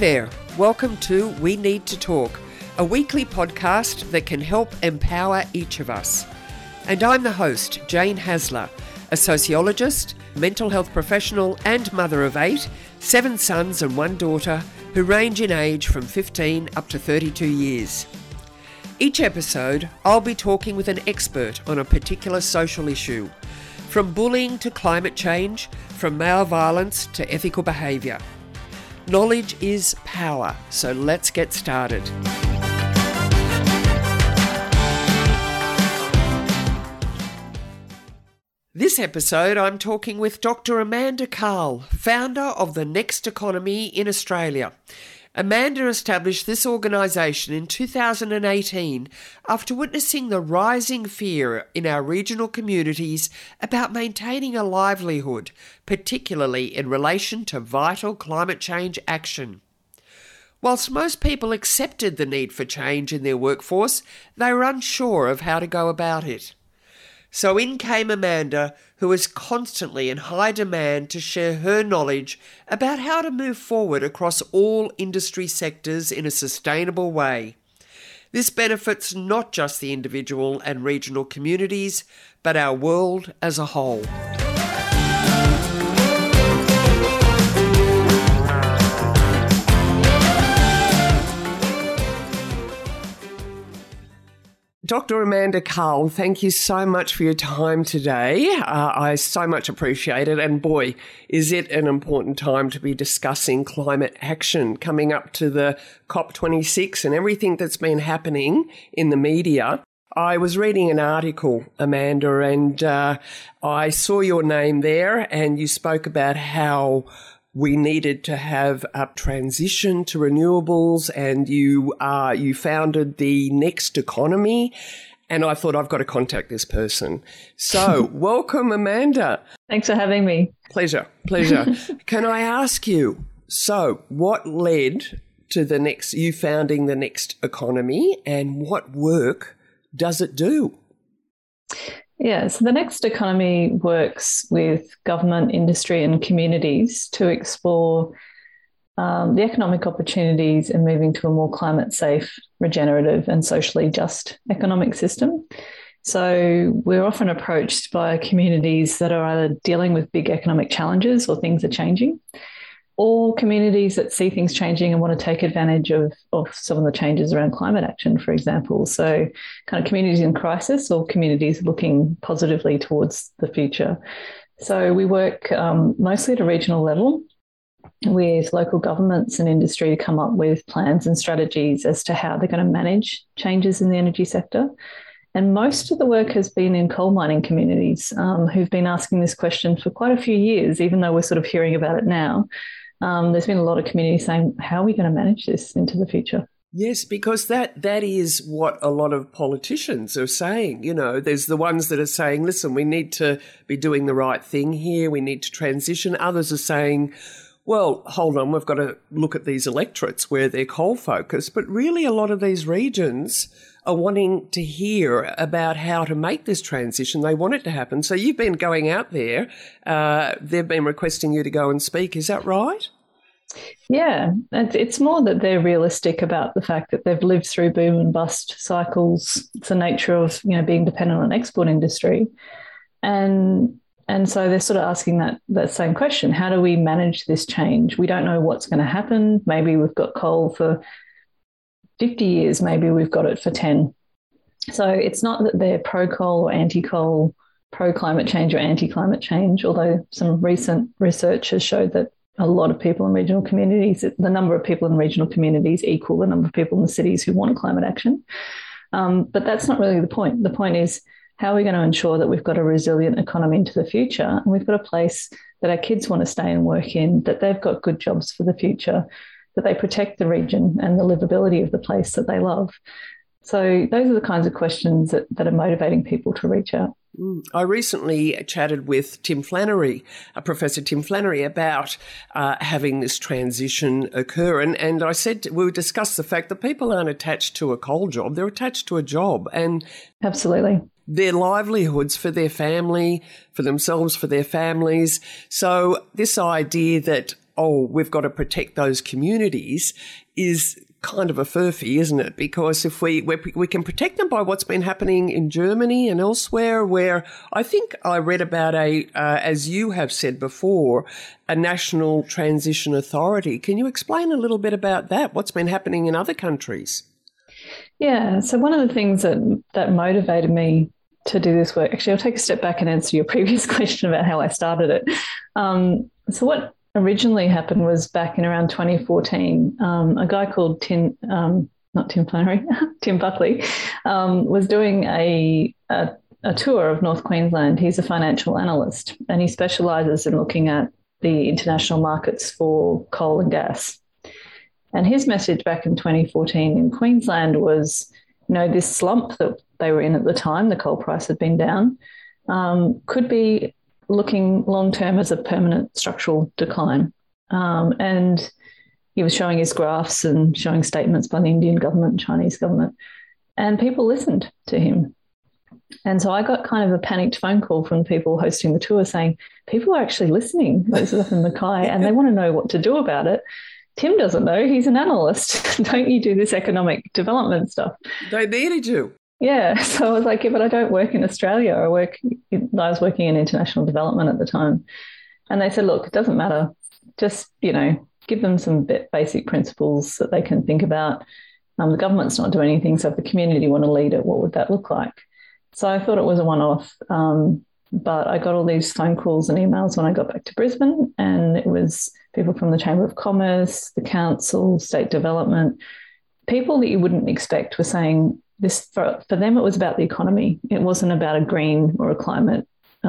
there, welcome to We Need to Talk, a weekly podcast that can help empower each of us. And I'm the host, Jane Hasler, a sociologist, mental health professional and mother of 8, 7 sons and 1 daughter who range in age from 15 up to 32 years. Each episode, I'll be talking with an expert on a particular social issue, from bullying to climate change, from male violence to ethical behaviour. Knowledge is power, so let's get started. This episode, I'm talking with Dr. Amanda Karl, founder of the Next Economy in Australia. Amanda established this organisation in 2018 after witnessing the rising fear in our regional communities about maintaining a livelihood, particularly in relation to vital climate change action. Whilst most people accepted the need for change in their workforce, they were unsure of how to go about it. So in came Amanda, who is constantly in high demand to share her knowledge about how to move forward across all industry sectors in a sustainable way. This benefits not just the individual and regional communities, but our world as a whole. Dr. Amanda Karl, thank you so much for your time today. I so much appreciate it. And boy, is it an important time to be discussing climate action coming up to the COP26 and everything that's been happening in the media. I was reading an article, Amanda, and I saw your name there and you spoke about how we needed to have a transition to renewables, and you founded the Next Economy, and I thought I've got to contact this person. So welcome, Amanda. Thanks for having me. Pleasure. Can I ask you, so what led to you founding the Next Economy, and what work does it do? Yeah, so the Next Economy works with government, industry and communities to explore the economic opportunities in moving to a more climate safe, regenerative and socially just economic system. So we're often approached by communities that are either dealing with big economic challenges or things are changing, or communities that see things changing and want to take advantage of some of the changes around climate action, for example. So kind of communities in crisis or communities looking positively towards the future. So we work mostly at a regional level with local governments and industry to come up with plans and strategies as to how they're going to manage changes in the energy sector. And most of the work has been in coal mining communities who've been asking this question for quite a few years, even though we're sort of hearing about it now. There's been a lot of communities saying, how are we going to manage this into the future? Yes, because that is what a lot of politicians are saying. You know, there's the ones that are saying, listen, we need to be doing the right thing here. We need to transition. Others are saying, well, hold on, we've got to look at these electorates where they're coal focused. But really a lot of these regions are wanting to hear about how to make this transition. They want it to happen. So you've been going out there. They've been requesting you to go and speak. Is that right? Yeah, it's more that they're realistic about the fact that they've lived through boom and bust cycles. It's the nature of, being dependent on an export industry. And so they're sort of asking that same question. How do we manage this change? We don't know what's going to happen. Maybe we've got coal for 50 years, maybe we've got it for 10. So it's not that they're pro-coal or anti-coal, pro-climate change or anti-climate change, although some recent research has showed that a lot of people in regional communities, the number of people in regional communities equal the number of people in the cities who want climate action. But that's not really the point. The point is, how are we going to ensure that we've got a resilient economy into the future, and we've got a place that our kids want to stay and work in, that they've got good jobs for the future, that they protect the region and the livability of the place that they love. So those are the kinds of questions that are motivating people to reach out. I recently chatted with Tim Flannery, Professor Tim Flannery, about having this transition occur. And I said, we discussed the fact that people aren't attached to a coal job, they're attached to a job. And absolutely. Their livelihoods for their family, for themselves, for their families. So this idea that oh, we've got to protect those communities is kind of a furphy, isn't it? Because if we can protect them by what's been happening in Germany and elsewhere, where I think I read about as you have said before, a national transition authority. Can you explain a little bit about that? What's been happening in other countries? Yeah. So one of the things that motivated me to do this work, actually, I'll take a step back and answer your previous question about how I started it. So what originally happened was back in around 2014, a guy called Tim Buckley, was doing a tour of North Queensland. He's a financial analyst and he specialises in looking at the international markets for coal and gas. And his message back in 2014 in Queensland was, this slump that they were in at the time, the coal price had been down, could be looking long-term as a permanent structural decline. And he was showing his graphs and showing statements by the Indian government and Chinese government. And people listened to him. And so I got kind of a panicked phone call from the people hosting the tour saying, people are actually listening. This is up in Mackay, and they want to know what to do about it. Tim doesn't know. He's an analyst. Don't you do this economic development stuff? They needed you. Yeah. So I was like, yeah, but I don't work in Australia. I was working in international development at the time. And they said, look, it doesn't matter. Just, give them some basic principles that they can think about. The government's not doing anything. So if the community want to lead it, what would that look like? So I thought it was a one-off. But I got all these phone calls and emails when I got back to Brisbane, and it was people from the Chamber of Commerce, the council, state development, people that you wouldn't expect were saying this. For them, it was about the economy. It wasn't about a green or a climate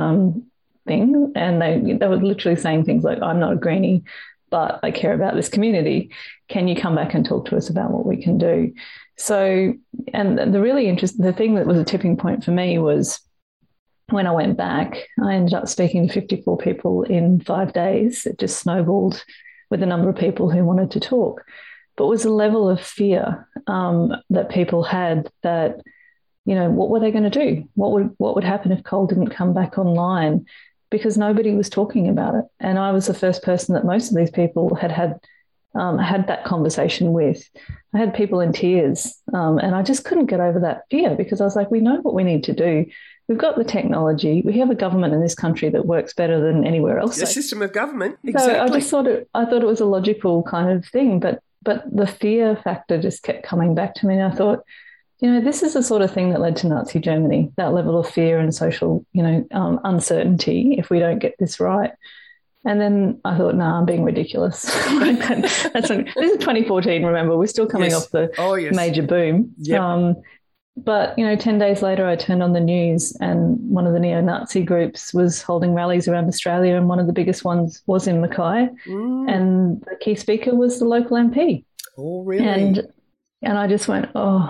thing. And they were literally saying things like, I'm not a greenie, but I care about this community. Can you come back and talk to us about what we can do? So, and the thing that was a tipping point for me was when I went back, I ended up speaking to 54 people in 5 days. It just snowballed with the number of people who wanted to talk. But it was a level of fear that people had that, what were they going to do? What would happen if coal didn't come back online? Because nobody was talking about it. And I was the first person that most of these people had that conversation with. I had people in tears, and I just couldn't get over that fear because I was like, we know what we need to do. We've got the technology. We have a government in this country that works better than anywhere else. The system of government, exactly. So I thought it was a logical kind of thing, but the fear factor just kept coming back to me. And I thought, this is the sort of thing that led to Nazi Germany, that level of fear and social, uncertainty if we don't get this right. And then I thought, I'm being ridiculous. This is 2014, remember. We're still coming off the major boom. Yep. But, 10 days later, I turned on the news and one of the neo-Nazi groups was holding rallies around Australia, and one of the biggest ones was in Mackay. And the key speaker was the local MP. Oh, really? And I just went,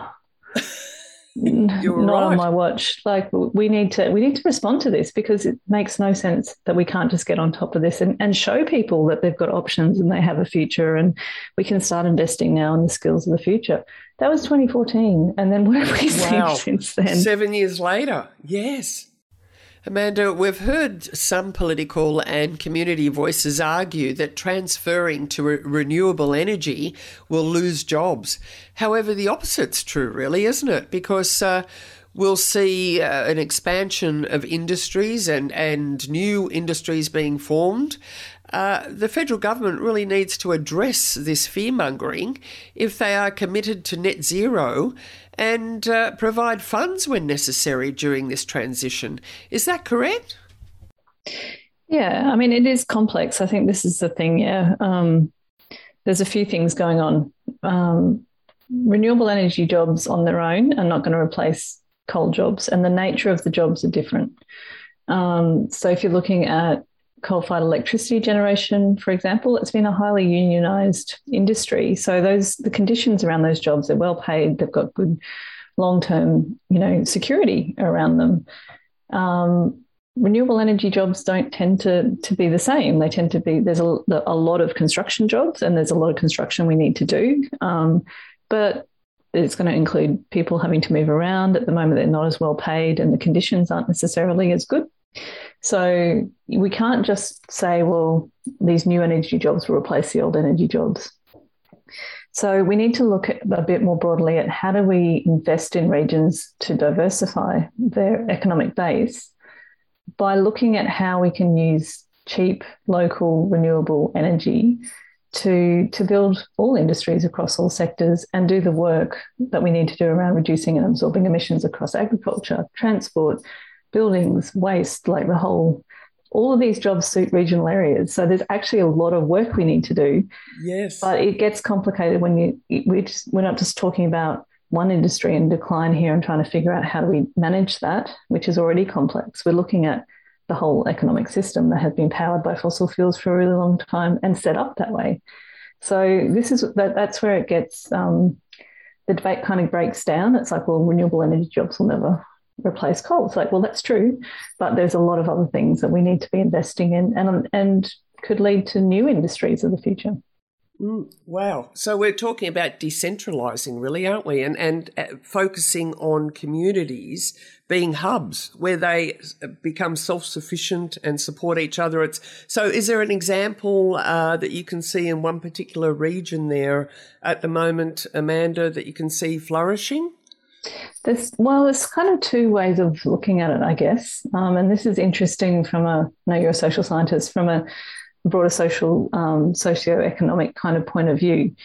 You're not right. on my watch. Like we need to respond to this because it makes no sense that we can't just get on top of this and show people that they've got options and they have a future and we can start investing now in the skills of the future. That was 2014. And then what have we seen since then? 7 years later. Yes. Amanda, we've heard some political and community voices argue that transferring to renewable energy will lose jobs. However, the opposite's true, really, isn't it? Because we'll see an expansion of industries and new industries being formed. The federal government really needs to address this fear-mongering if they are committed to net zero and provide funds when necessary during this transition. Is that correct? Yeah, I mean, it is complex. I think this is the thing, there's a few things going on. Renewable energy jobs on their own are not going to replace coal jobs, and the nature of the jobs are different. So if you're looking at coal-fired electricity generation, for example, it's been a highly unionised industry. So the conditions around those jobs are well paid. They've got good long-term, security around them. Renewable energy jobs don't tend to be the same. They tend to be, there's a lot of construction jobs and there's a lot of construction we need to do. But it's going to include people having to move around. At the moment, they're not as well paid and the conditions aren't necessarily as good. So we can't just say, well, these new energy jobs will replace the old energy jobs. So we need to look at a bit more broadly at how do we invest in regions to diversify their economic base by looking at how we can use cheap, local, renewable energy to build all industries across all sectors and do the work that we need to do around reducing and absorbing emissions across agriculture, transport, buildings, waste, like all of these jobs suit regional areas. So there's actually a lot of work we need to do. Yes. But it gets complicated when we're not just talking about one industry in decline here and trying to figure out how do we manage that, which is already complex. We're looking at the whole economic system that has been powered by fossil fuels for a really long time and set up that way. So that's where it gets, the debate kind of breaks down. It's like, well, renewable energy jobs will never replace coal. It's like, well, that's true, but there's a lot of other things that we need to be investing in and could lead to new industries of the future. Wow. So we're talking about decentralising, really, aren't we? And focusing on communities being hubs where they become self-sufficient and support each other. So is there an example that you can see in one particular region there at the moment, Amanda, that you can see flourishing? There's kind of two ways of looking at it, I guess. And this is interesting I know you're a social scientist, from a broader social, socio-economic kind of point of view.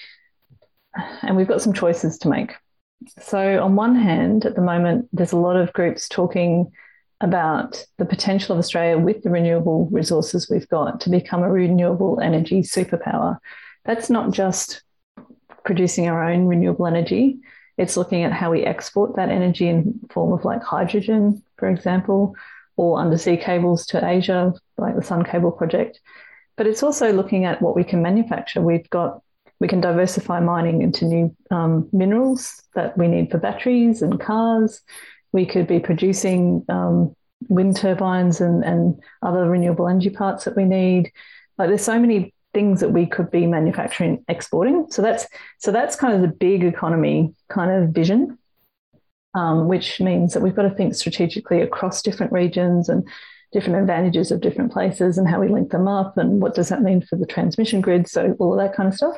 And we've got some choices to make. So on one hand, at the moment, there's a lot of groups talking about the potential of Australia with the renewable resources we've got to become a renewable energy superpower. That's not just producing our own renewable energy. It's looking at how we export that energy in form of like hydrogen, for example, or undersea cables to Asia, like the Sun Cable project. But it's also looking at what we can manufacture. We can diversify mining into new minerals that we need for batteries and cars. We could be producing wind turbines and other renewable energy parts that we need. Like, there's so many things that we could be manufacturing, exporting. So that's kind of the big economy kind of vision, which means that we've got to think strategically across different regions and different advantages of different places and how we link them up and what does that mean for the transmission grid, so all of that kind of stuff.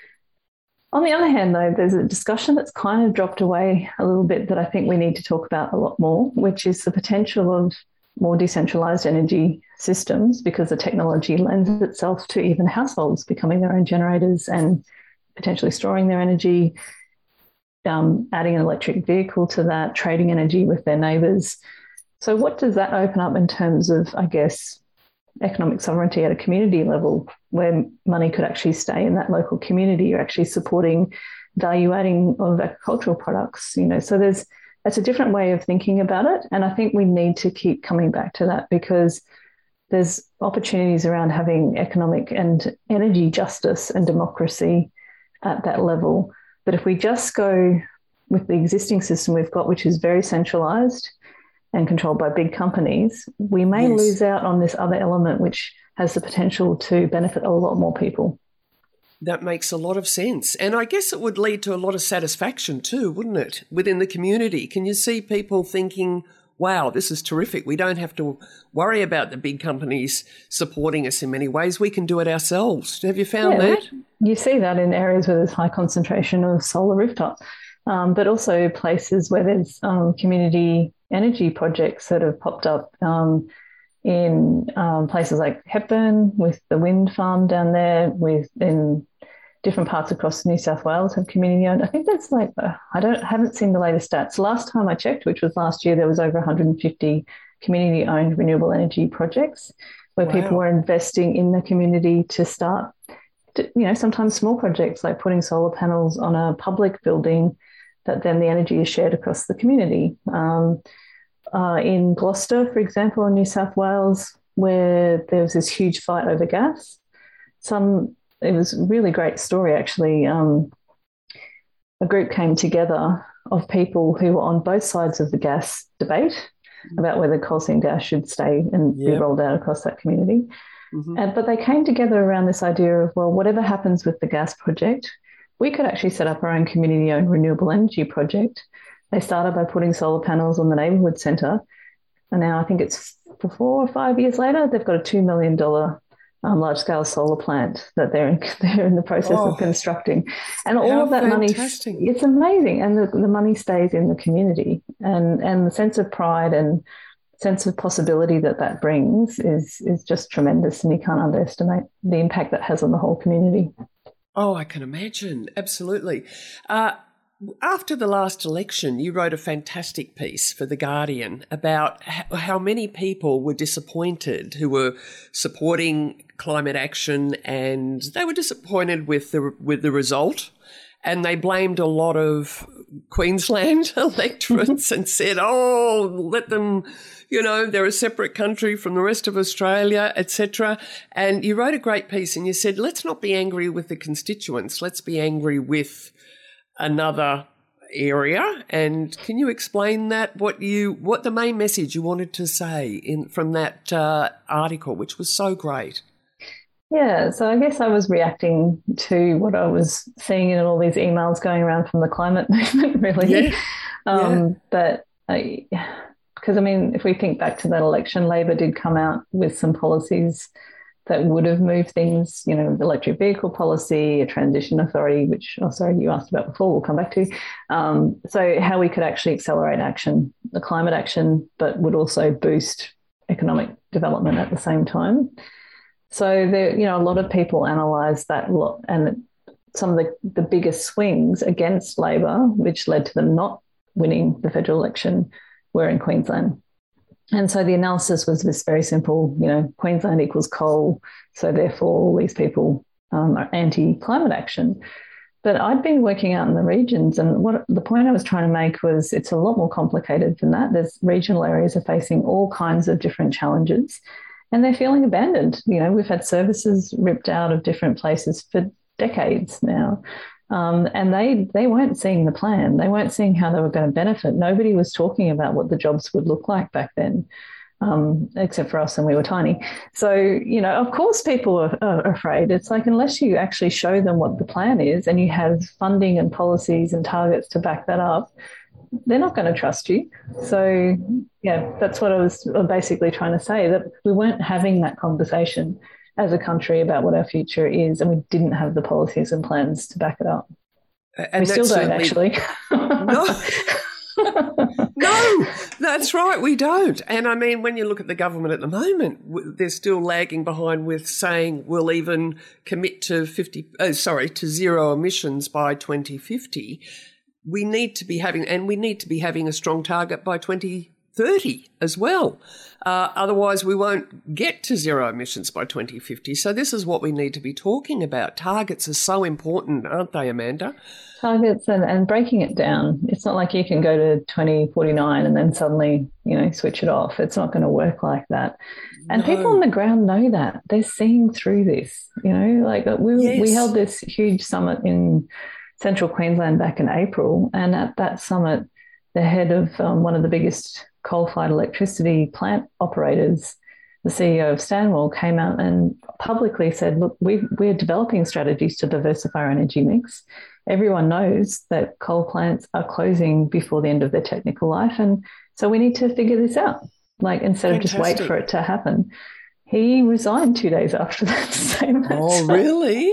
On the other hand, though, there's a discussion that's kind of dropped away a little bit that I think we need to talk about a lot more, which is the potential of more decentralised energy systems, because the technology lends itself to even households becoming their own generators and potentially storing their energy, adding an electric vehicle to that, trading energy with their neighbours. So what does that open up in terms of, I guess, economic sovereignty at a community level, where money could actually stay in that local community? You're actually supporting value adding of agricultural products, so that's a different way of thinking about it. And I think we need to keep coming back to that, because there's opportunities around having economic and energy justice and democracy at that level. But if we just go with the existing system we've got, which is very centralized and controlled by big companies, we may lose out on this other element, which has the potential to benefit a lot more people. That makes a lot of sense. And I guess it would lead to a lot of satisfaction too, wouldn't it, within the community? Can you see people thinking, wow, this is terrific. We don't have to worry about the big companies supporting us in many ways. We can do it ourselves. Have you found that? You see that in areas where there's high concentration of solar rooftop, but also places where there's community energy projects that have popped up in places like Hepburn with the wind farm down there, in different parts across New South Wales have community owned. I think that's I haven't seen the latest stats. Last time I checked, which was last year, there was over 150 community owned renewable energy projects where people were investing in the community to start, sometimes small projects like putting solar panels on a public building that then the energy is shared across the community. In Gloucester, for example, in New South Wales, where there was this huge fight over gas, it was a really great story, actually. A group came together of people who were on both sides of the gas debate about whether coal seam gas should stay and be rolled out across that community. Mm-hmm. But they came together around this idea of, well, whatever happens with the gas project, we could actually set up our own community-owned renewable energy project. They started by putting solar panels on the neighbourhood centre, and now I think it's 4 or 5 years later, they've got a $2 million large-scale solar plant that they're in the process of constructing. And all of that fantastic. money, it's amazing. And the money stays in the community. And the sense of pride and sense of possibility that brings is just tremendous. And you can't underestimate the impact that has on the whole community. Oh, I can imagine. Absolutely. After the last election, you wrote a fantastic piece for The Guardian about how many people were disappointed who were supporting climate action, and they were disappointed with the result, and they blamed a lot of Queensland electorates and said, oh, let them, they're a separate country from the rest of Australia, etc. And you wrote a great piece and you said, let's not be angry with the constituents, let's be angry with another area. And can you explain that, what the main message you wanted to say from that article, which was so great? Yeah, so I guess I was reacting to what I was seeing in all these emails going around from the climate movement, really. But because, if we think back to that election, Labor did come out with some policies that would have moved things, the electric vehicle policy, a transition authority, which, you asked about before, we'll come back to. So how we could actually accelerate action, the climate action, but would also boost economic development at the same time. So there, a lot of people analysed that lot, and some of the biggest swings against Labor, which led to them not winning the federal election, were in Queensland. And so the analysis was this very simple, Queensland equals coal, so therefore all these people are anti-climate action. But I'd been working out in the regions, and what the point I was trying to make was it's a lot more complicated than that. There's regional areas are facing all kinds of different challenges, and they're feeling abandoned. We've had services ripped out of different places for decades now. And they weren't seeing the plan. They weren't seeing how they were going to benefit. Nobody was talking about what the jobs would look like back then, except for us, and we were tiny. So, of course people are afraid. It's like, unless you actually show them what the plan is and you have funding and policies and targets to back that up, they're not going to trust you. So, that's what I was basically trying to say, that we weren't having that conversation as a country about what our future is, and we didn't have the policies and plans to back it up. And we still don't, actually. No. No, that's right, we don't. And when you look at the government at the moment, they're still lagging behind with saying we'll even commit to zero emissions by 2050. We need to be having a strong target by 2030 as well. Otherwise, we won't get to zero emissions by 2050. So this is what we need to be talking about. Targets are so important, aren't they, Amanda? Targets and breaking it down. It's not like you can go to 2049 and then suddenly, switch it off. It's not going to work like that. And people on the ground know that. They're seeing through this. We held this huge summit in Central Queensland back in April, and at that summit, the head of one of the biggest coal-fired electricity plant operators, the CEO of Stanwell, came out and publicly said, look, we're developing strategies to diversify our energy mix. Everyone knows that coal plants are closing before the end of their technical life, and so we need to figure this out, instead of just wait for it to happen. He resigned 2 days after that statement. Oh, really?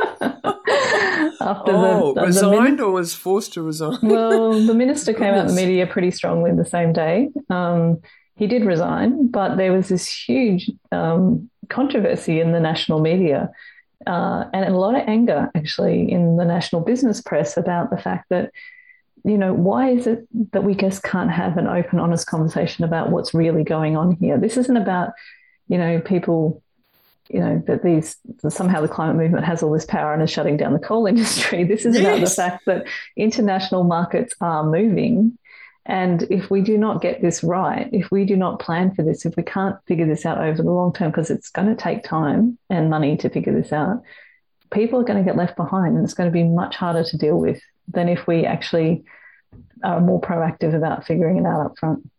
Resigned or was forced to resign? Well, the minister came out in the media pretty strongly the same day. He did resign, but there was this huge controversy in the national media and a lot of anger, actually, in the national business press about the fact that, why is it that we just can't have an open, honest conversation about what's really going on here? This isn't about people, that somehow the climate movement has all this power and is shutting down the coal industry. This is about the fact that international markets are moving. And if we do not get this right, if we do not plan for this, if we can't figure this out over the long term, because it's going to take time and money to figure this out, people are going to get left behind, and it's going to be much harder to deal with than if we actually are more proactive about figuring it out up front.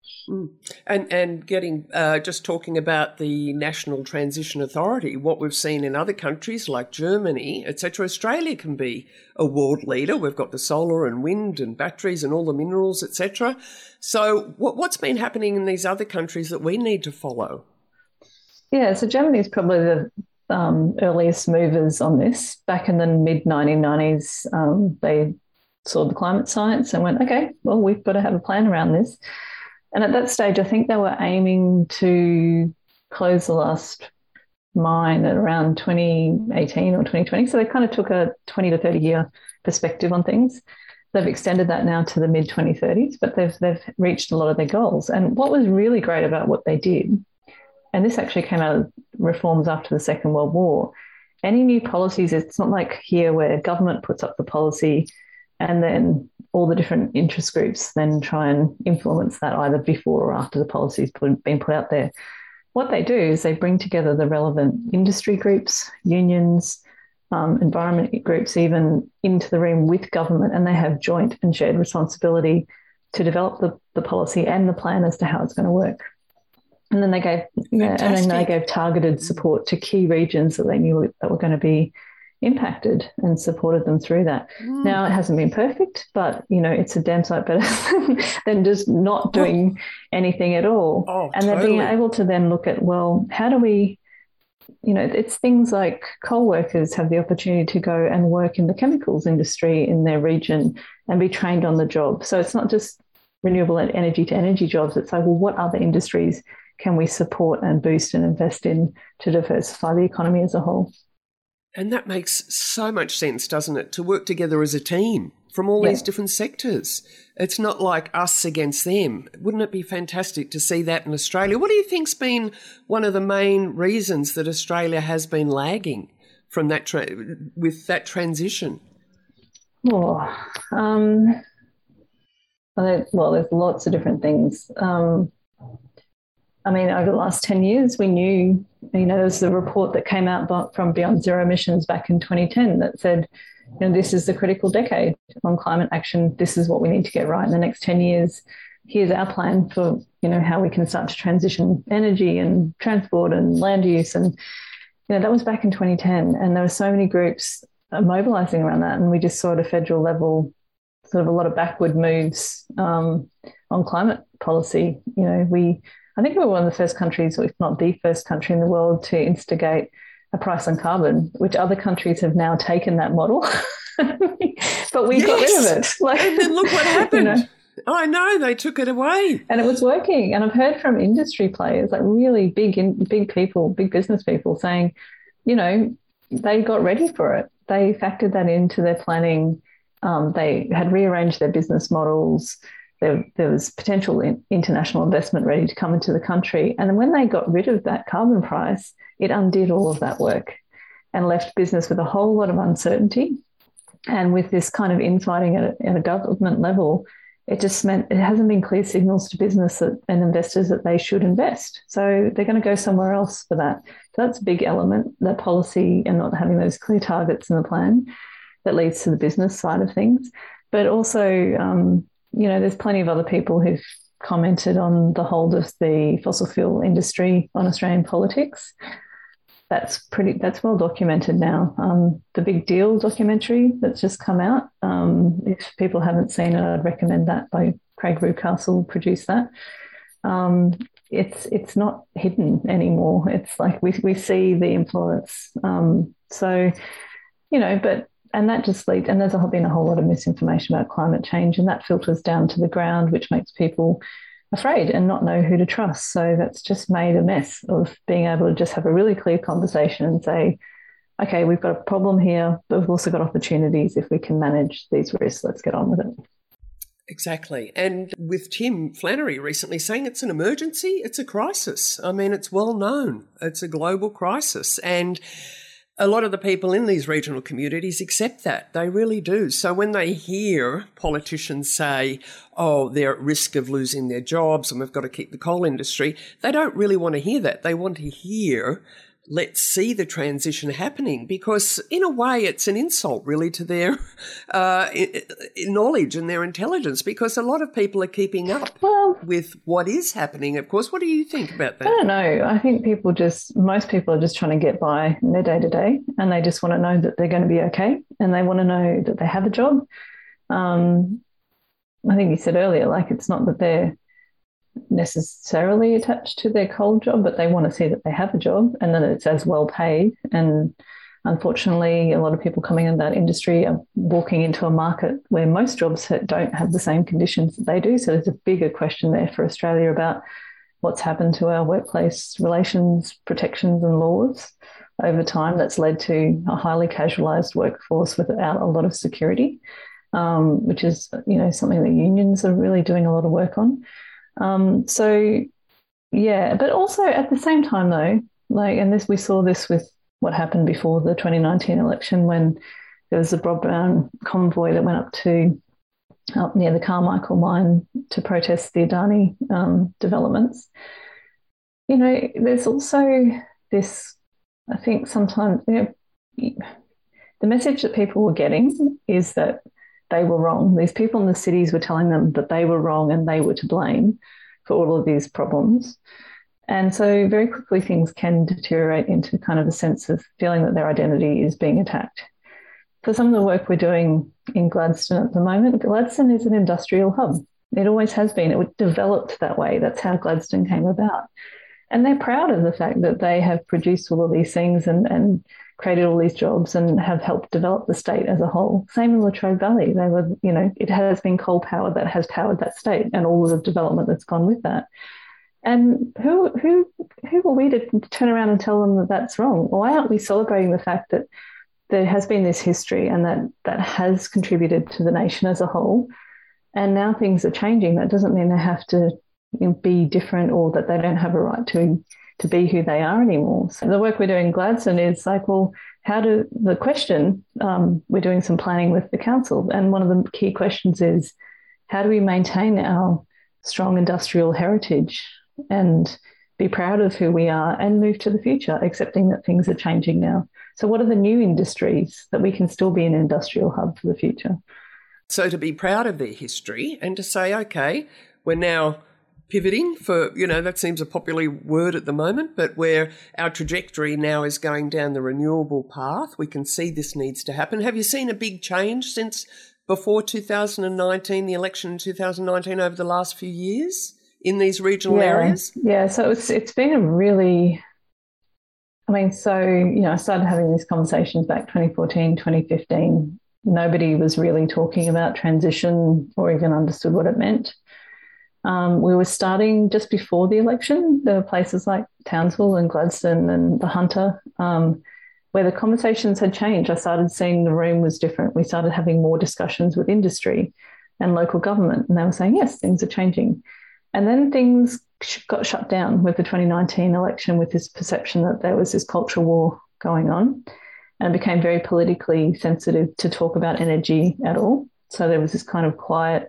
Mm. And getting just talking about the National Transition Authority, what we've seen in other countries like Germany, etc. Australia can be a world leader. We've got the solar and wind and batteries and all the minerals, etc. So what's been happening in these other countries that we need to follow? Yeah, so Germany is probably the earliest movers on this. Back in the mid-1990s, they saw the climate science and went, okay, well, we've got to have a plan around this. And at that stage, I think they were aiming to close the last mine at around 2018 or 2020. So they kind of took a 20 to 30 year perspective on things. They've extended that now to the mid 2030s, but they've reached a lot of their goals. And what was really great about what they did, and this actually came out of reforms after the Second World War, any new policies, it's not like here where government puts up the policy and then all the different interest groups then try and influence that either before or after the policy's been put out there. What they do is they bring together the relevant industry groups, unions, environment groups, even into the room with government, and they have joint and shared responsibility to develop the policy and the plan as to how it's going to work. And then they gave targeted support to key regions that they knew that were going to be impacted and supported them through that. Now, it hasn't been perfect, but, it's a damn sight better than just not doing anything at all. And totally. They're being able to then look at, well, how do we, it's things like coal workers have the opportunity to go and work in the chemicals industry in their region and be trained on the job. So it's not just renewable energy to energy jobs. It's like, well, what other industries can we support and boost and invest in to diversify the economy as a whole? And that makes so much sense, doesn't it, to work together as a team from all these different sectors. It's not like us against them. Wouldn't it be fantastic to see that in Australia? What do you think's been one of the main reasons that Australia has been lagging from that with that transition? Well, there's lots of different things. Over the last 10 years, we knew, there was the report that came out from Beyond Zero Emissions back in 2010 that said, this is the critical decade on climate action. This is what we need to get right in the next 10 years. Here's our plan for, how we can start to transition energy and transport and land use. And, that was back in 2010. And there were so many groups mobilising around that. And we just saw at a federal level sort of a lot of backward moves on climate policy. I think we were one of the first countries, if not the first country in the world, to instigate a price on carbon, which other countries have now taken that model. But we got rid of it. And then look what happened. I know, they took it away. And it was working. And I've heard from industry players, like really big people, big business people saying, they got ready for it. They factored that into their planning. They had rearranged their business models. There was potential international investment ready to come into the country. And then when they got rid of that carbon price, it undid all of that work and left business with a whole lot of uncertainty. And with this kind of infighting at a government level, it just meant it hasn't been clear signals to business and investors that they should invest. So they're going to go somewhere else for that. So that's a big element, that policy and not having those clear targets in the plan that leads to the business side of things. But also, there's plenty of other people who've commented on the hold of the fossil fuel industry on Australian politics. That's well documented now. The Big Deal documentary that's just come out, if people haven't seen it, I'd recommend that. By Craig Rucastle produced that. It's not hidden anymore. It's like we see the influence. And that just leads, and there's been a whole lot of misinformation about climate change, and that filters down to the ground, which makes people afraid and not know who to trust. So that's just made a mess of being able to just have a really clear conversation and say, okay, we've got a problem here, but we've also got opportunities. If we can manage these risks, let's get on with it. Exactly. And with Tim Flannery recently saying it's an emergency, it's a crisis. It's well known. It's a global crisis. And a lot of the people in these regional communities accept that. They really do. So when they hear politicians say, oh, they're at risk of losing their jobs and we've got to keep the coal industry, they don't really want to hear that. They want to hear let's see the transition happening, because in a way it's an insult really to their knowledge and their intelligence, because a lot of people are keeping up with what is happening. Of course, what do you think about that? I don't know. I think most people are just trying to get by in their day-to-day, and they just want to know that they're going to be okay, and they want to know that they have a job. I think you said earlier, like, it's not that they're necessarily attached to their cold job, but they want to see that they have a job and that it's as well paid. And unfortunately, a lot of people coming in that industry are walking into a market where most jobs don't have the same conditions that they do. So there's a bigger question there for Australia about what's happened to our workplace relations, protections and laws over time that's led to a highly casualised workforce without a lot of security, which is, something that unions are really doing a lot of work on. But also at the same time though, we saw this with what happened before the 2019 election, when there was a broadband convoy that went up near the Carmichael mine to protest the Adani developments. There's also this, I think sometimes, the message that people were getting is that they were wrong. These people in the cities were telling them that they were wrong and they were to blame for all of these problems. And so very quickly things can deteriorate into kind of a sense of feeling that their identity is being attacked. For some of the work we're doing in Gladstone at the moment, Gladstone is an industrial hub. It always has been. It developed that way. That's how Gladstone came about. And they're proud of the fact that they have produced all of these things and created all these jobs and have helped develop the state as a whole. Same in Latrobe Valley. They were, it has been coal power that has powered that state and all of the development that's gone with that. And who are we to turn around and tell them that that's wrong? Why aren't we celebrating the fact that there has been this history and that has contributed to the nation as a whole? And now things are changing. That doesn't mean they have to be different or that they don't have a right to be who they are anymore. So the work we're doing in Gladstone is like, well, we're doing some planning with the council. And one of the key questions is, how do we maintain our strong industrial heritage and be proud of who we are and move to the future, accepting that things are changing now? So what are the new industries that we can still be an industrial hub for the future? So to be proud of their history and to say, okay, we're now pivoting for, that seems a popular word at the moment, but where our trajectory now is going down the renewable path, we can see this needs to happen. Have you seen a big change since before 2019, the election in 2019, over the last few years in these regional areas? Yeah, so it's been a really... I started having these conversations back 2014, 2015. Nobody was really talking about transition or even understood what it meant. We were starting just before the election. There were places like Townsville and Gladstone and the Hunter where the conversations had changed. I started seeing the room was different. We started having more discussions with industry and local government, and they were saying, yes, things are changing. And then things got shut down with the 2019 election, with this perception that there was this cultural war going on, and became very politically sensitive to talk about energy at all. So there was this kind of quiet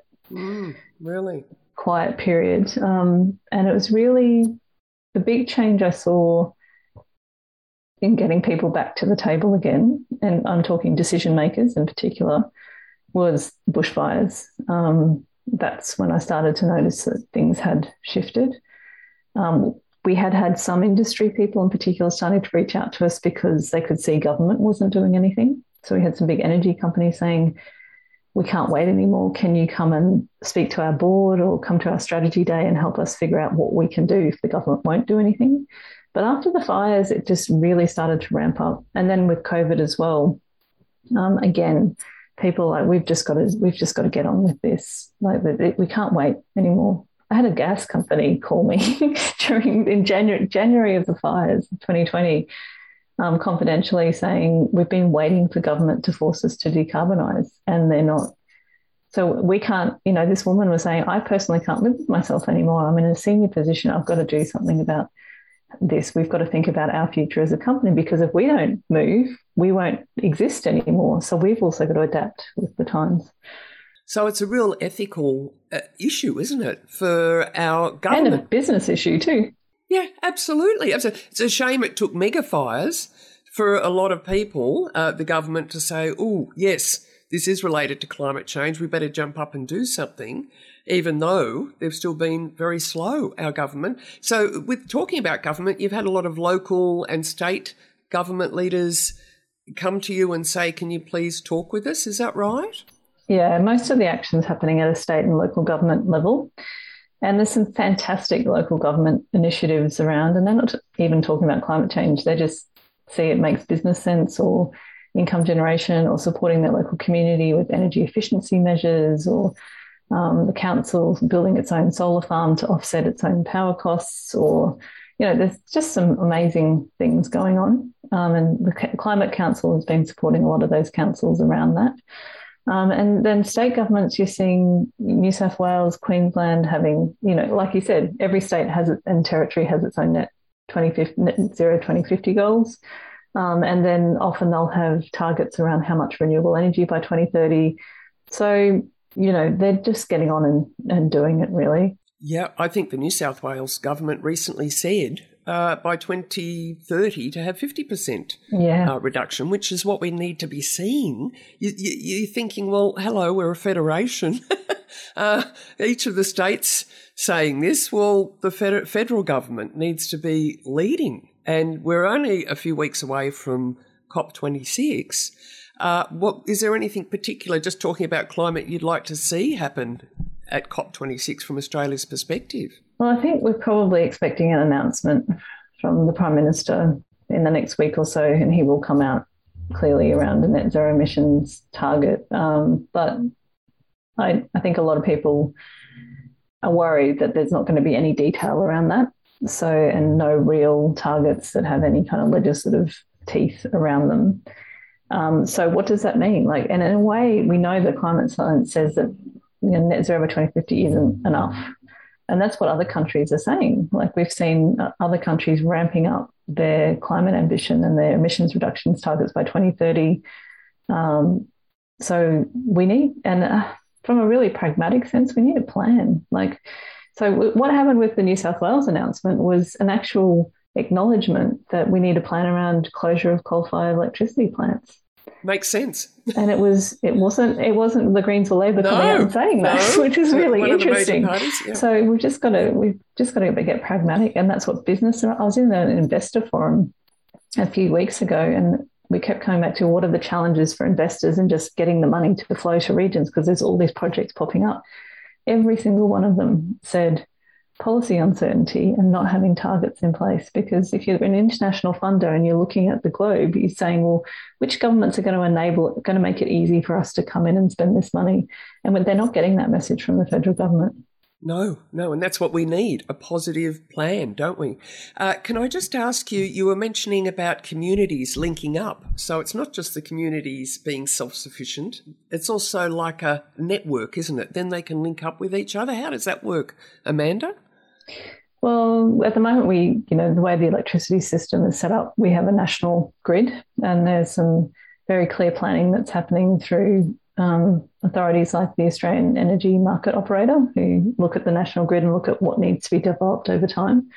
period. And it was really the big change I saw in getting people back to the table again, and I'm talking decision makers in particular, was bushfires. That's when I started to notice that things had shifted. We had some industry people in particular starting to reach out to us because they could see government wasn't doing anything. So we had some big energy companies saying, we can't wait anymore. Can you come and speak to our board or come to our strategy day and help us figure out what we can do if the government won't do anything? But after the fires, it just really started to ramp up. And then with COVID as well, again, people like, we've just got to get on with this. We can't wait anymore. I had a gas company call me in January of the fires, 2020, confidentially saying, we've been waiting for government to force us to decarbonise, and they're not. So we can't, this woman was saying, I personally can't live with myself anymore. I'm in a senior position. I've got to do something about this. We've got to think about our future as a company, because if we don't move, we won't exist anymore. So we've also got to adapt with the times. So it's a real ethical issue, isn't it, for our government? And a business issue too. Yeah, absolutely. It's a shame it took mega fires for a lot of people, the government, to say, oh, yes, this is related to climate change. We better jump up and do something, even though they've still been very slow, our government. So with talking about government, you've had a lot of local and state government leaders come to you and say, can you please talk with us? Is that right? Yeah, most of the action's happening at a state and local government level. And there's some fantastic local government initiatives around, and they're not even talking about climate change. They just see it makes business sense, or income generation, or supporting their local community with energy efficiency measures, or the council building its own solar farm to offset its own power costs, or, there's just some amazing things going on. And the Climate Council has been supporting a lot of those councils around that. And then state governments, you're seeing New South Wales, Queensland having, like you said, every state has it and territory has its own net zero 2050 goals. And then often they'll have targets around how much renewable energy by 2030. So, they're just getting on and doing it, really. Yeah, I think the New South Wales government recently said by 2030 to have 50% reduction, which is what we need to be seeing. You're thinking, well, hello, we're a federation. Each of the states saying this. Well, the federal government needs to be leading, and we're only a few weeks away from COP26. Is there anything particular, just talking about climate, you'd like to see happen at COP26 from Australia's perspective? Well, I think we're probably expecting an announcement from the Prime Minister in the next week or so, and he will come out clearly around the net zero emissions target. But I think a lot of people are worried that there's not going to be any detail around that. So, and no real targets that have any kind of legislative teeth around them. So what does that mean? And in a way, we know that climate science says that net zero by 2050 isn't enough. And that's what other countries are saying. We've seen other countries ramping up their climate ambition and their emissions reductions targets by 2030. So we need, and from a really pragmatic sense, we need a plan. So what happened with the New South Wales announcement was an actual acknowledgement that we need a plan around closure of coal-fired electricity plants. Makes sense. And it wasn't the Greens or Labor coming out and saying that, which is really interesting. Yeah. So we've just got to get pragmatic, and that's what business. I was in an investor forum a few weeks ago, and we kept coming back to what are the challenges for investors and just getting the money to flow to regions, because there's all these projects popping up. Every single one of them said policy uncertainty and not having targets in place, because if you're an international funder and you're looking at the globe, you're saying, well, which governments are going to enable it, going to make it easy for us to come in and spend this money? And they're not getting that message from the federal government. No, and that's what we need, a positive plan, don't we? Can I just ask you, you were mentioning about communities linking up. So it's not just the communities being self-sufficient, it's also like a network, isn't it? Then they can link up with each other. How does that work, Amanda? Well, at the moment, the way the electricity system is set up, we have a national grid, and there's some very clear planning that's happening through authorities like the Australian Energy Market Operator, who look at the national grid and look at what needs to be developed over time.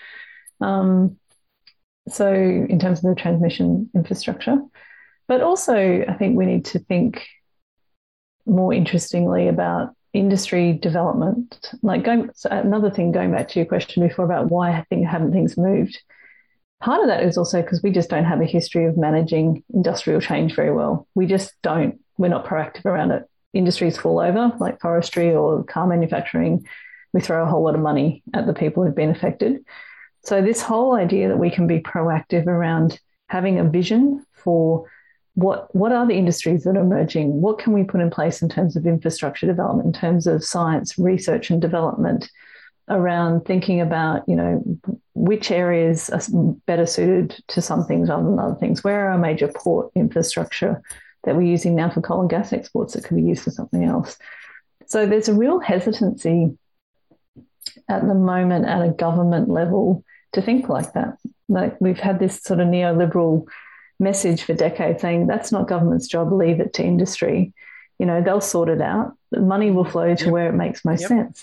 So in terms of the transmission infrastructure, but also I think we need to think more interestingly about industry development. Another thing, going back to your question before about why haven't things moved, part of that is also because we just don't have a history of managing industrial change very well. We just don't. We're not proactive around it. Industries fall over, like forestry or car manufacturing. We throw a whole lot of money at the people who've been affected. So this whole idea that we can be proactive around having a vision for what are the industries that are emerging? What can we put in place in terms of infrastructure development, in terms of science, research and development, around thinking about, which areas are better suited to some things rather than other things? Where are our major port infrastructure that we're using now for coal and gas exports that could be used for something else? So there's a real hesitancy at the moment at a government level to think like that. We've had this sort of neoliberal message for decades saying that's not government's job, leave it to industry. They'll sort it out. The money will flow to where it makes most sense.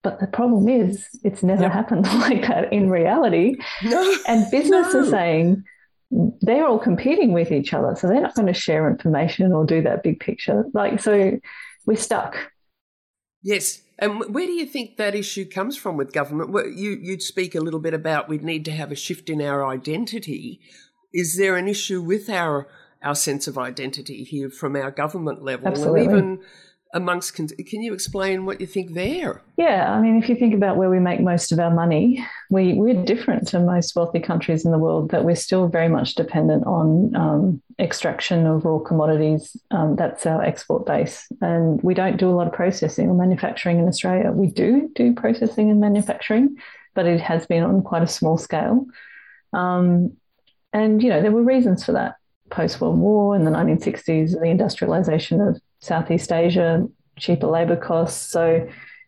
But the problem is it's never happened like that in reality. No. And business is saying they're all competing with each other. So they're not going to share information or do that big picture. Like, so we're stuck. Yes. And where do you think that issue comes from with government? Well, you'd speak a little bit about we'd need to have a shift in our identity. Is there an issue with our sense of identity here from our government level? Absolutely. Or even amongst, can you explain what you think there? Yeah, I mean, if you think about where we make most of our money, we're different to most wealthy countries in the world, but we're still very much dependent on extraction of raw commodities. That's our export base. And we don't do a lot of processing or manufacturing in Australia. We do processing and manufacturing, but it has been on quite a small scale. And, there were reasons for that. Post-World War in the 1960s, the industrialization of Southeast Asia, cheaper labour costs. So,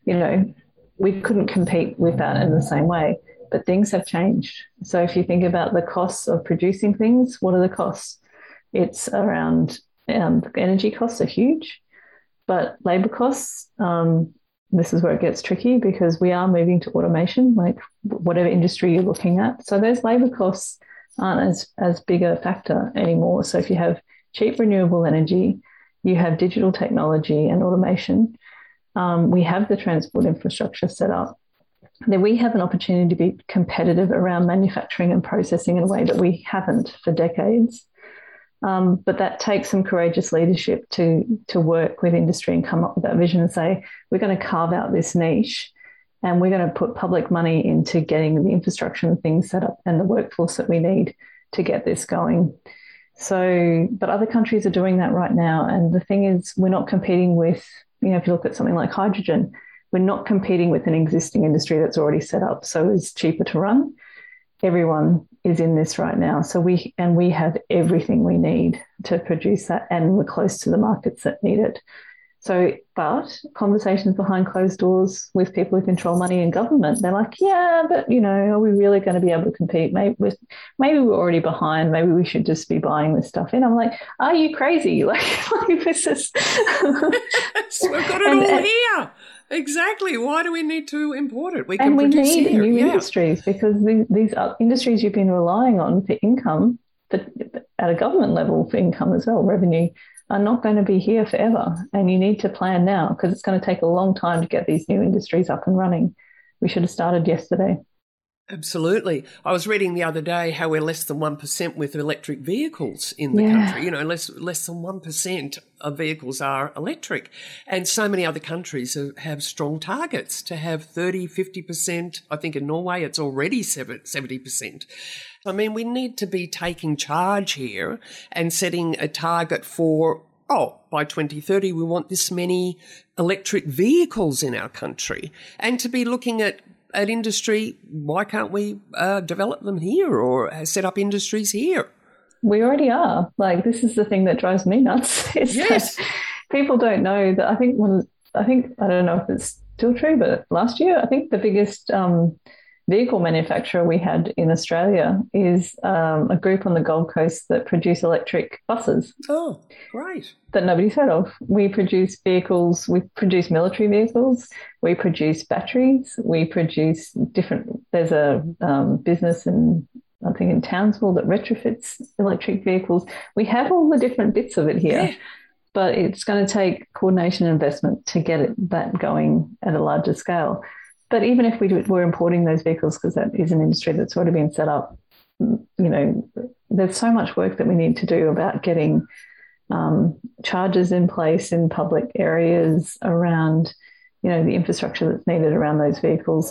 we couldn't compete with that in the same way. But things have changed. So if you think about the costs of producing things, what are the costs? It's around energy costs are huge, but labour costs, this is where it gets tricky because we are moving to automation, like whatever industry you're looking at. So those labour costs aren't as big a factor anymore. So if you have cheap renewable energy, you have digital technology and automation, we have the transport infrastructure set up, then we have an opportunity to be competitive around manufacturing and processing in a way that we haven't for decades. But that takes some courageous leadership to work with industry and come up with that vision and say, we're going to carve out this niche and we're going to put public money into getting the infrastructure and things set up and the workforce that we need to get this going. So, but other countries are doing that right now. And the thing is, we're not competing with, if you look at something like hydrogen, we're not competing with an existing industry that's already set up. So it's cheaper to run. Everyone is in this right now. So we have everything we need to produce that, and we're close to the markets that need it. So, but conversations behind closed doors with people who control money in government, they're like, yeah, but, are we really going to be able to compete? Maybe we're already behind. Maybe we should just be buying this stuff in. I'm like, are you crazy? Like this is... We've got it all here. Exactly. Why do we need to import it? We can produce need here. New industries, because these are industries you've been relying on for income, but at a government level for income as well, revenue, are not going to be here forever. And you need to plan now because it's going to take a long time to get these new industries up and running. We should have started yesterday. Absolutely. I was reading the other day how we're less than 1% with electric vehicles in the country. Less than 1% of vehicles are electric. And so many other countries have strong targets to have 30, 50%. I think in Norway it's already 70%. I mean, we need to be taking charge here and setting a target for, by 2030, we want this many electric vehicles in our country. And to be looking at industry, why can't we develop them here or set up industries here? We already are. Like, this is the thing that drives me nuts. Yes. People don't know that. I don't know if it's still true, but last year, I think the biggest vehicle manufacturer we had in Australia is a group on the Gold Coast that produce electric buses. Oh, great. That nobody's heard of. We produce vehicles, we produce military vehicles, we produce batteries, we produce there's a business I think in Townsville that retrofits electric vehicles. We have all the different bits of it here, but it's going to take coordination and investment to get that going at a larger scale. But even if we're importing those vehicles, because that is an industry that's already been set up, there's so much work that we need to do about getting chargers in place in public areas around, the infrastructure that's needed around those vehicles.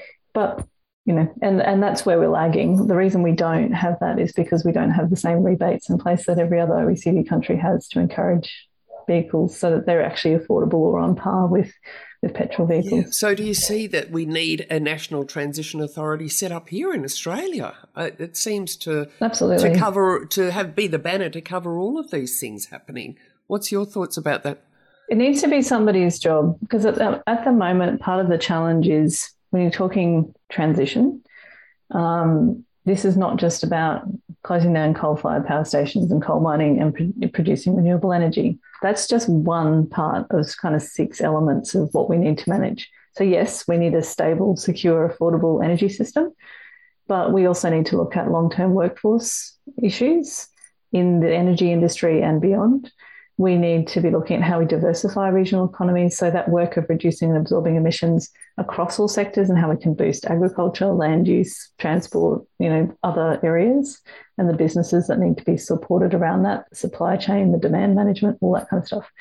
And that's where we're lagging. The reason we don't have that is because we don't have the same rebates in place that every other OECD country has to encourage vehicles so that they're actually affordable or on par with petrol vehicles. Yeah. So do you see that we need a national transition authority set up here in Australia? It seems to absolutely be the banner to cover all of these things happening. What's your thoughts about that? It needs to be somebody's job, because at the moment, part of the challenge is when you're talking transition, this is not just about closing down coal-fired power stations and coal mining and producing renewable energy. That's just one part of kind of 6 elements of what we need to manage. So yes, we need a stable, secure, affordable energy system, but we also need to look at long-term workforce issues in the energy industry and beyond. We need to be looking at how we diversify regional economies, so that work of reducing and absorbing emissions across all sectors, and how we can boost agriculture, land use, transport, other areas, and the businesses that need to be supported around that, the supply chain, the demand management, all that kind of stuff.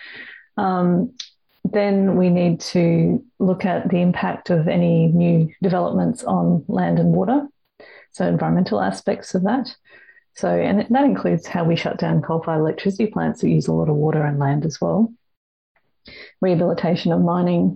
Then we need to look at the impact of any new developments on land and water, so environmental aspects of that. So, and that includes how we shut down coal-fired electricity plants that use a lot of water and land as well. Rehabilitation of mining,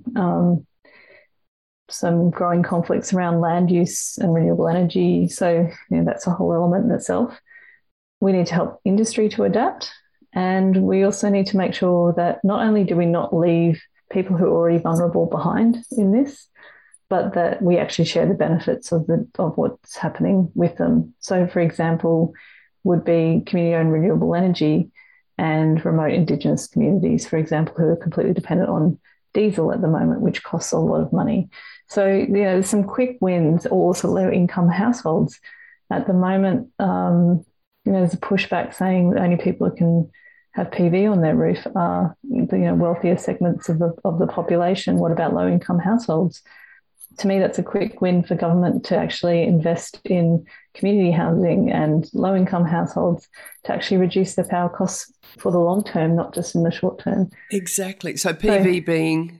some growing conflicts around land use and renewable energy. So, that's a whole element in itself. We need to help industry to adapt. And we also need to make sure that not only do we not leave people who are already vulnerable behind in this, but that we actually share the benefits of what's happening with them. So, for example, would be community-owned renewable energy and remote Indigenous communities, for example, who are completely dependent on diesel at the moment, which costs a lot of money. So, there's some quick wins, or also low-income households. At the moment, there's a pushback saying that only people who can have PV on their roof are the wealthier segments of the population. What about low-income households? To me, that's a quick win for government to actually invest in community housing and low-income households to actually reduce their power costs for the long term, not just in the short term. Exactly. So PV being?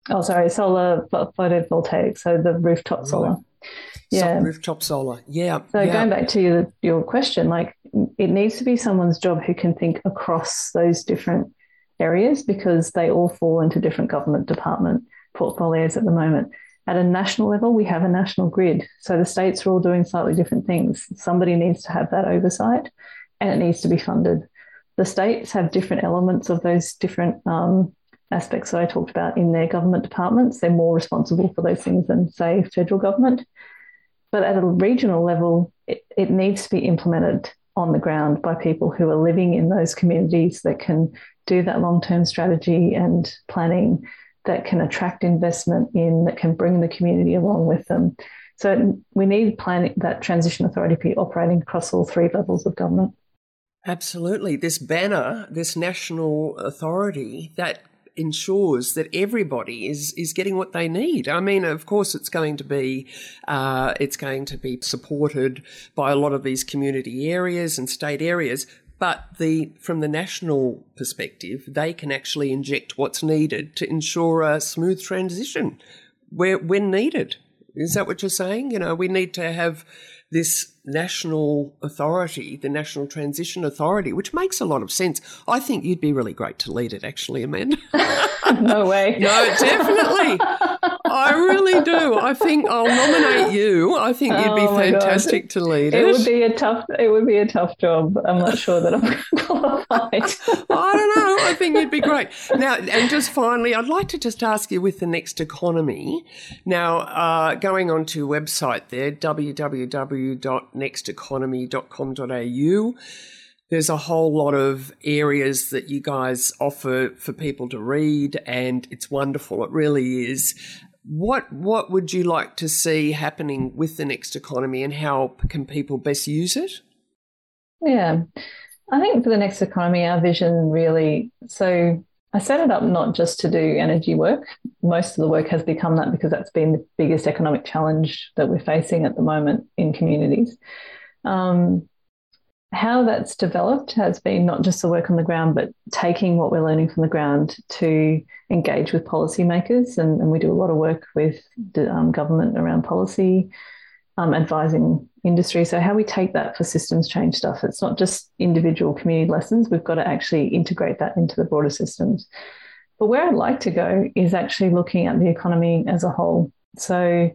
Solar photovoltaic, so the rooftop solar. Yeah. Rooftop solar, yeah. So going back to your question, it needs to be someone's job who can think across those different areas, because they all fall into different government department portfolios at the moment. At a national level, we have a national grid. So the states are all doing slightly different things. Somebody needs to have that oversight, and it needs to be funded. The states have different elements of those different aspects that I talked about in their government departments. They're more responsible for those things than, say, federal government. But at a regional level, it needs to be implemented on the ground by people who are living in those communities that can do that long-term strategy and planning, that can attract investment in, that can bring the community along with them. So we need planning, that transition authority to be operating across all three levels of government. Absolutely. This banner, this national authority that ensures that everybody is getting what they need. I mean, of course, it's going to be supported by a lot of these community areas and state areas. But from the national perspective, they can actually inject what's needed to ensure a smooth transition when needed. Is that what you're saying? We need to have this national authority, the National Transition Authority, which makes a lot of sense. I think you'd be really great to lead it, actually, Amanda. No way. No, definitely. I really do. I think I'll nominate you. I think you'd be fantastic to lead it. It would be a tough job. I'm not sure that I'm qualified. I don't know. I think you'd be great. Now, and just finally, I'd like to just ask you with the Next Economy. Now, going on to your website there, www.nexteconomy.com.au. There's a whole lot of areas that you guys offer for people to read, and it's wonderful. It really is. What would you like to see happening with the Next Economy, and how can people best use it? Yeah, I think for the Next Economy, our vision really, so I set it up not just to do energy work. Most of the work has become that because that's been the biggest economic challenge that we're facing at the moment in communities. How that's developed has been not just the work on the ground, but taking what we're learning from the ground to engage with policymakers. And we do a lot of work with the government around policy, advising industry. So how we take that for systems change stuff, it's not just individual community lessons. We've got to actually integrate that into the broader systems. But where I'd like to go is actually looking at the economy as a whole. So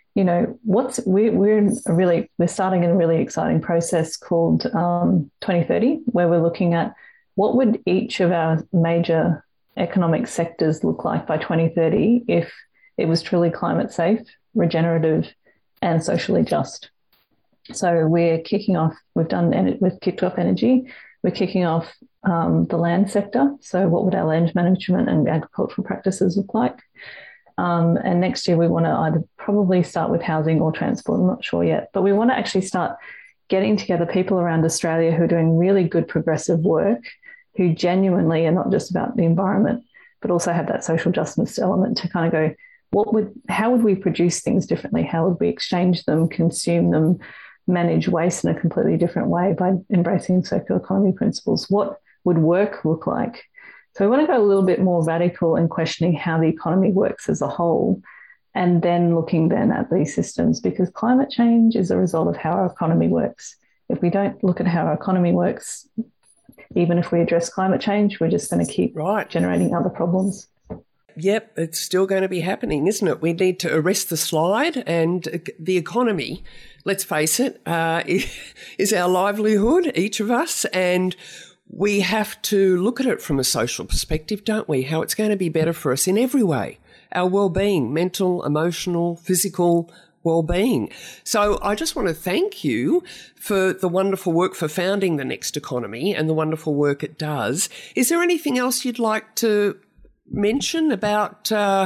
we're starting in a really exciting process called 2030, where we're looking at what would each of our major economic sectors look like by 2030 if it was truly climate safe, regenerative, and socially just. So we've kicked off energy. We're kicking off the land sector. So what would our land management and agricultural practices look like? And next year we want to either probably start with housing or transport. I'm not sure yet, but we want to actually start getting together people around Australia who are doing really good progressive work, who genuinely are not just about the environment, but also have that social justice element to kind of go, how would we produce things differently? How would we exchange them, consume them, manage waste in a completely different way by embracing circular economy principles? What would work look like? So we want to go a little bit more radical in questioning how the economy works as a whole, and then looking then at these systems, because climate change is a result of how our economy works. If we don't look at how our economy works, even if we address climate change, we're just going to keep generating other problems. Yep, it's still going to be happening, isn't it? We need to arrest the slide, and the economy, let's face it, is our livelihood, each of us, and we have to look at it from a social perspective, don't we? How it's going to be better for us in every way. Our well-being, mental, emotional, physical well-being. So I just want to thank you for the wonderful work for founding the Next Economy and the wonderful work it does. Is there anything else you'd like to mention about,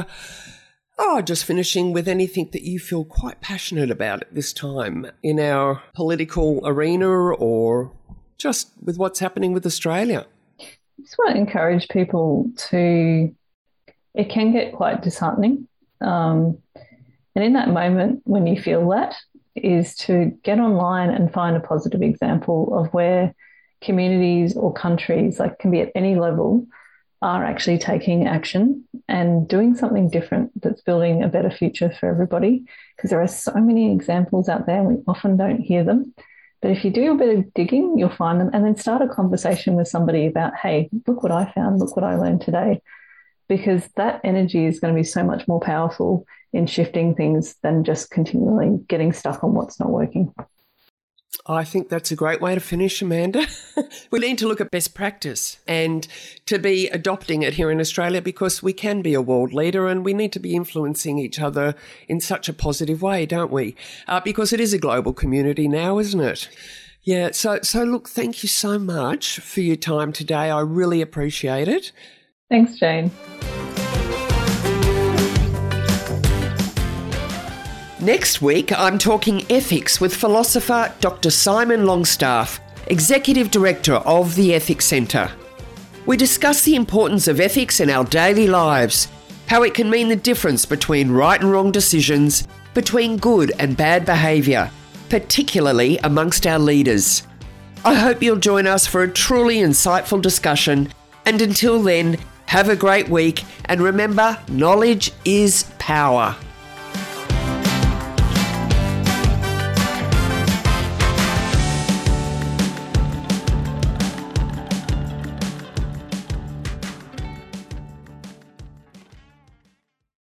just finishing with anything that you feel quite passionate about at this time in our political arena or just with what's happening with Australia? I just want to encourage people it can get quite disheartening. And in that moment, when you feel that, is to get online and find a positive example of where communities or countries, like can be at any level, are actually taking action and doing something different that's building a better future for everybody. Because there are so many examples out there and we often don't hear them. But if you do a bit of digging, you'll find them, and then start a conversation with somebody about, hey, look what I found, look what I learned today. Because that energy is going to be so much more powerful in shifting things than just continually getting stuck on what's not working. I think that's a great way to finish, Amanda. We need to look at best practice and to be adopting it here in Australia, because we can be a world leader and we need to be influencing each other in such a positive way, don't we? Because it is a global community now, isn't it? Yeah, so look, thank you so much for your time today. I really appreciate it. Thanks, Jane. Next week, I'm talking ethics with philosopher Dr. Simon Longstaff, Executive Director of the Ethics Centre. We discuss the importance of ethics in our daily lives, how it can mean the difference between right and wrong decisions, between good and bad behaviour, particularly amongst our leaders. I hope you'll join us for a truly insightful discussion, and until then, have a great week, and remember, knowledge is power.